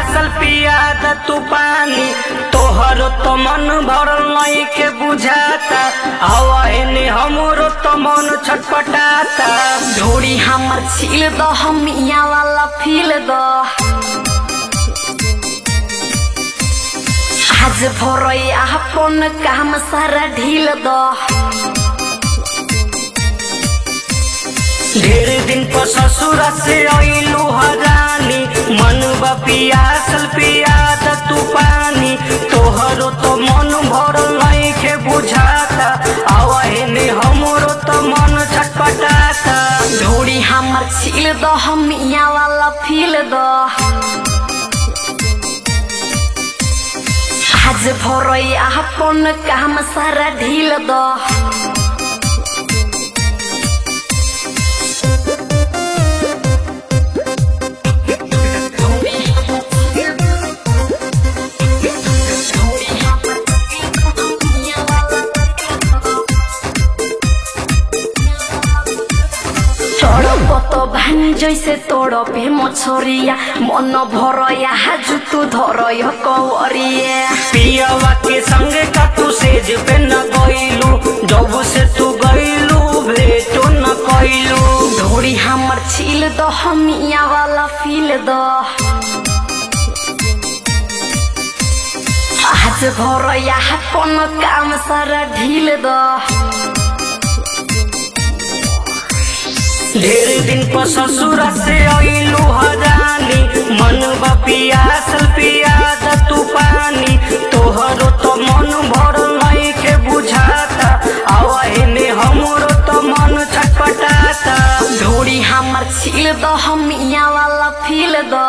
पियासल पिया द तू पानी तोहर तो मन भरल नहीं के बुझाता आवाने हमरो तो मन छटपटाता ढोड़ी हमर छील दो हम यहाँ वाला फील दो आज भोरई अपन काम सारा ढील दो ढेर दिन पर ससुर से आइलू हरानी मन बा पियासल पिया द तू पानी तोहरो तो मन भरल नहीं के बुझाता आवाने हमरो तो मन छटपटाता ढोड़ी हमर छील दो हम यहाँ वाला फील दो आज भोरई अपन काम सारा ढील दो तो भानी जैसे तोड़ पे मछरिया मन भरया हाजु तू धरय कवरिया पियावा के संगे का तू सेज पे न गइलू जब से तू गइलू भेटो न कइलू ढोड़ी हमर छील दो हम यहाँ वाला फील दो आज भरया अपन काम सारा ढील दो ढेर दिन पर ससुर से आइलू हरानी मन बा पियासल पिया द तू पानी तोहरो तो मन भरल नहीं के बुझाता आवाने हमरो तो मन छटपटाता ढोड़ी हमर छील दो हम यहाँ वाला फील दो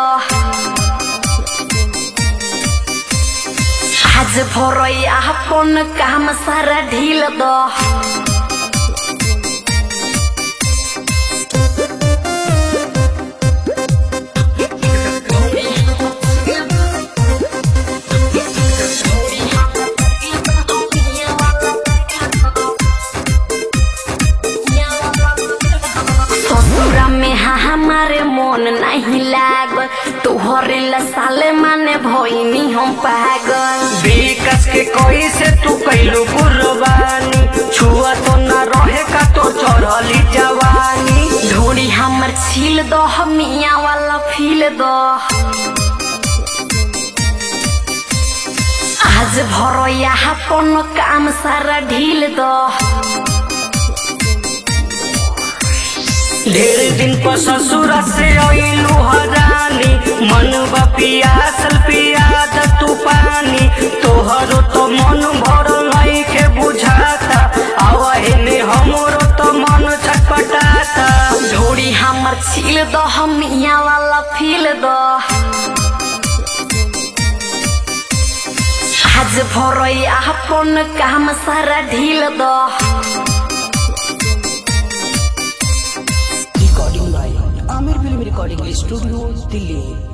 आज भोरई अपन काम सारा ढील दो हमारे मन नहीं लागल तोहरे साले माने भइनी हम पागल विकास के कोई से तू कैलू कुर्बानी छुआ तो न रहे का तो चढ़ली जवानी ढोड़ी हमर छील दो हम यहाँ वाला फील दो आज भरया अपन काम सारा ढील दो ढेर दिन पर ससुर से आइलू हरानी मन बा पियासल पिया द तू पानी तोहरो तो मन भरल नहीं के बुझाता आवाने हमरो तो मन छटपटाता ढोड़ी हमर छील दो हम यहाँ वाला फील दो आज भरई अपन काम सारा ढील दो Aamir film recording studio Delhi.